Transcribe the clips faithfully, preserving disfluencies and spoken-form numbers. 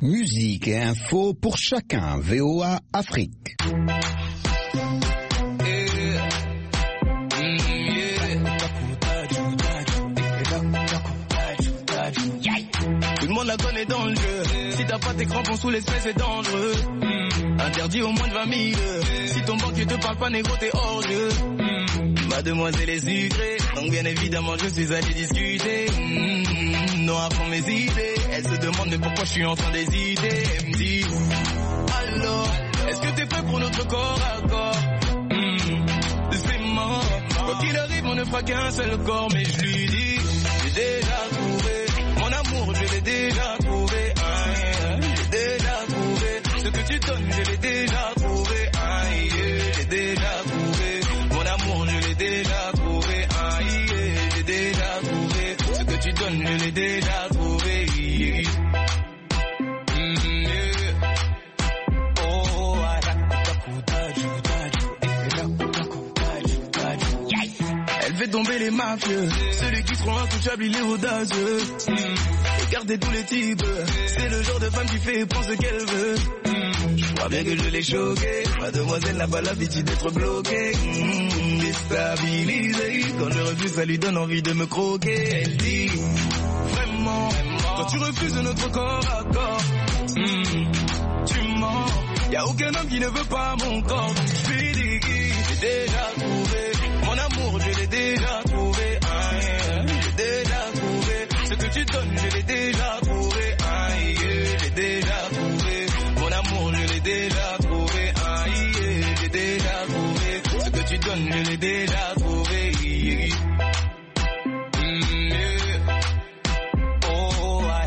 musique et info pour chacun. V O A Afrique. Tout le monde la connaît dans le jeu. Si t'as pas tes crampons sous l'espèce, c'est dangereux. Mmh. Interdit au moins de vingt mille. Si ton banquier te parle pas, négro, t'es hors jeu. Mmh. Mademoiselle est sucrée, donc bien évidemment je suis allé discuter. Mmh. Non, à fond mes idées. Elle se demande mais pourquoi je suis en train d'hésiter. Elle me dit alors, est-ce que t'es prêt pour notre corps à corps? Mmh. C'est mort. Quoi qu'il arrive, on ne fera qu'un seul corps. Mais je lui dis, j'ai déjà trouvé mon amour, je l'ai déjà trouvé. Ah, j'ai déjà trouvé ce que tu donnes, je l'ai déjà trouvé. Ah, j'ai déjà trouvé mon amour, je l'ai déjà trouvé. Ah, j'ai déjà trouvé ce que tu donnes, je l'ai déjà trouvé. Elle fait tomber les mafieux, celui qui seront intouchables, il est audacieux. Mmh. Écartez tous les types, c'est le genre de femme qui fait et prend ce qu'elle veut. Mmh. Je crois bien que je l'ai choquée, mademoiselle n'a pas l'habitude d'être bloquée. Mmh. Déstabilisée, quand je refuse ça lui donne envie de me croquer. Elle dit, vraiment, quand tu refuses notre corps à corps, mmh. tu mens. Y'a aucun homme qui ne veut pas mon corps, donc je lui dis, j'ai déjà trouvé mon amour, je l'ai déjà trouvé. Ah, yeah. J'ai déjà trouvé ce que tu donnes, je l'ai déjà trouvé. Ah, yeah. J'ai déjà trouvé mon amour, je l'ai déjà trouvé. Ah, yeah. J'ai déjà trouvé ce que tu donnes, je l'ai déjà trouvé. Yeah. Mm, yeah. Oh, ah,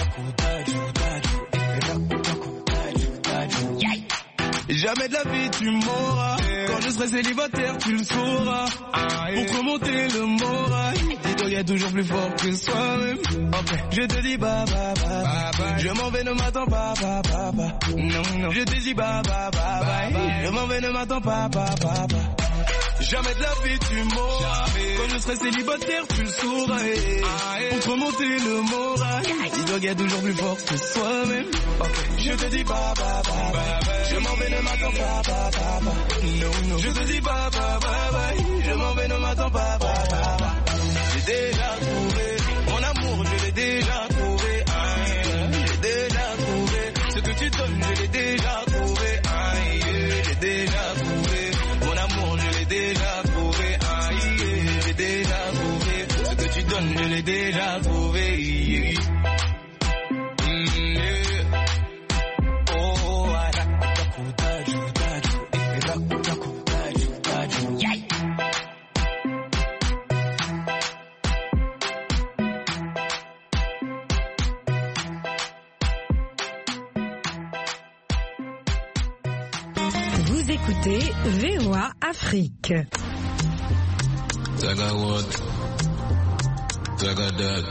jamais de la vie tu m'auras. Quand je serai célibataire tu le sauras. Pour remonter le moral, dis-toi y'a toujours plus fort que soi-même. Okay. Je te dis bye bye bye, bye, bye. Je m'en vais, ne m'attends pas bye, bye, bye. Non, non. Je te dis bye bye bye, bye, bye. Je m'en vais, ne m'attends pas bye, bye, bye. Jamais de la vie tu m'auras. Quand je serai célibataire tu le sauras. Pour remonter le moral, dis-toi qu'il y a toujours plus fort que soi-même. Okay. Je te dis bye bye bye, bye, bye. Je m'en vais, ne m'attends pas bye, bye, bye. Non, non. Je te dis bye bye bye, bye. Je m'en vais, ne m'attends pas bye, bye, bye. J'ai déjà trouvé mon amour, je l'ai déjà trouvé. Ah, yeah. J'ai déjà trouvé ce que tu donnes, je l'ai déjà trouvé. Ah, yeah. J'ai déjà trouvé mon amour, je l'ai déjà trouvé. Ah, yeah. J'ai déjà trouvé ce que tu donnes, je l'ai déjà trouvé. Yeah. Mm, yeah. Oh, ah, Vous écoutez V O A Afrique. Zaga what? Zaga that.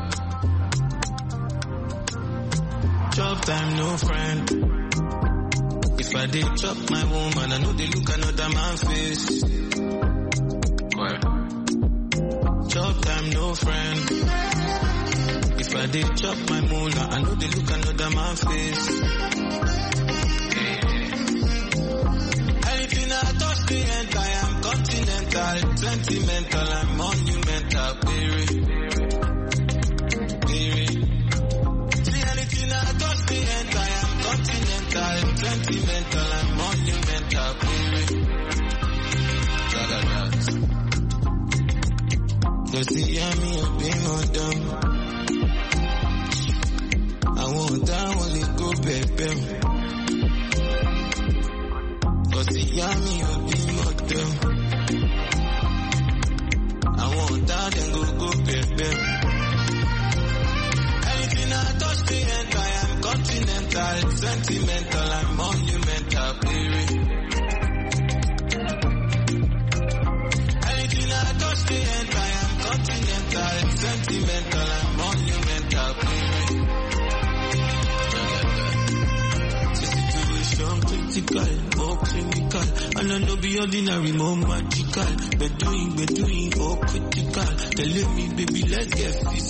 Chop time, no friend. If I did chop my woman, I know they look another man face. Ouais. Chop time, no friend. If I did chop my moolah, I know they look another man face. Anything I touch the end, I am continental, sentimental, I'm monumental, baby. Baby. See anything I touch the end, I am continental, sentimental, I'm monumental, baby. Cause see me a being on them. I want that one to go baby. Cause see me a being on them. I want that and go go baby. Anything I touch the end, I am continental, sentimental, I'm monumental, baby. Anything I touch the end, I am continental, sentimental, and monumental, baby. The situation critical, more clinical, and I know be ordinary, more magical. But doing, but doing, oh critical. Telling me, baby, let's get physical.